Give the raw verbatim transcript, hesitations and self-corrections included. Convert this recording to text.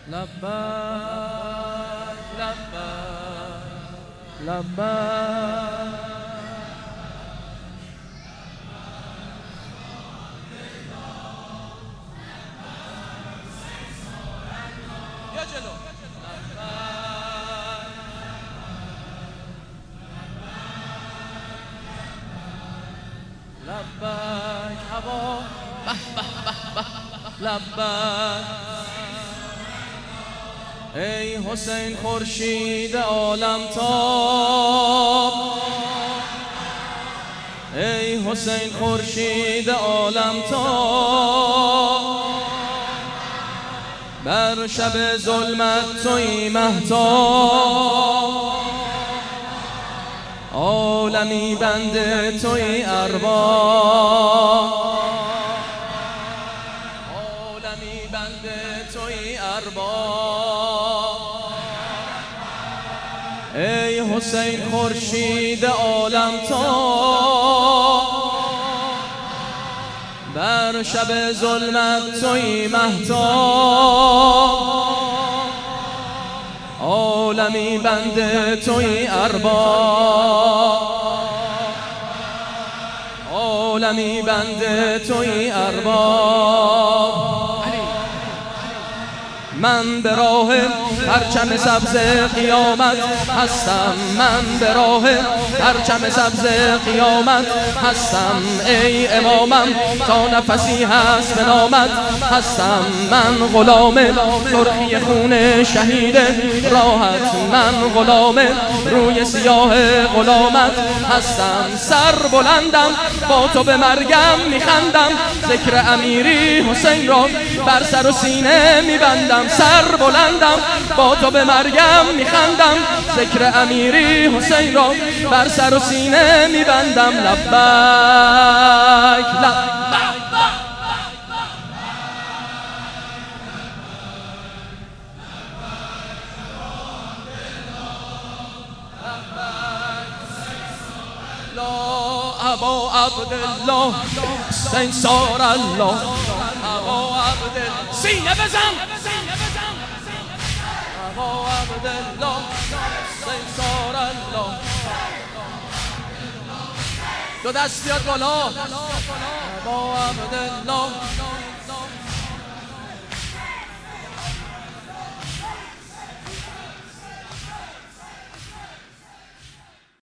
لبیک لبیک لبیک یا جلو لبیک هوا به به به به لبیک ای حسین خورشید عالم تاب ای حسین خورشید عالم تاب بر شب ظلمت تویی مهتاب عالمی بنده تویی ارباب عالمی بنده تویی ارباب ای حسین خورشید عالم تاب بر شب ظلمت تویی مهتاب عالمی بنده تویی ارباب عالمی بنده تویی ارباب من به راه پرچم سبز قیامت هستم من به راه پرچم سبز قیامت هستم ای امامم تا نفسی هست به نامت هستم من غلام سرخی خون شهید راحت من غلام روی سیاه غلامت هستم سر بلندم با تو به مرگم میخندم ذکر امیری حسین را بر سر و سینه میبندم سر بلندم با تو به مرگم میخندم ذکر امیری حسین را بر سر و سینه میبندم لبیک لبیک ابا عبدالله حسین سار الله ابا عبدالله سینه بزن ابا عبدالله حسین سار الله دو دست بیاد بالا ابا عبدالله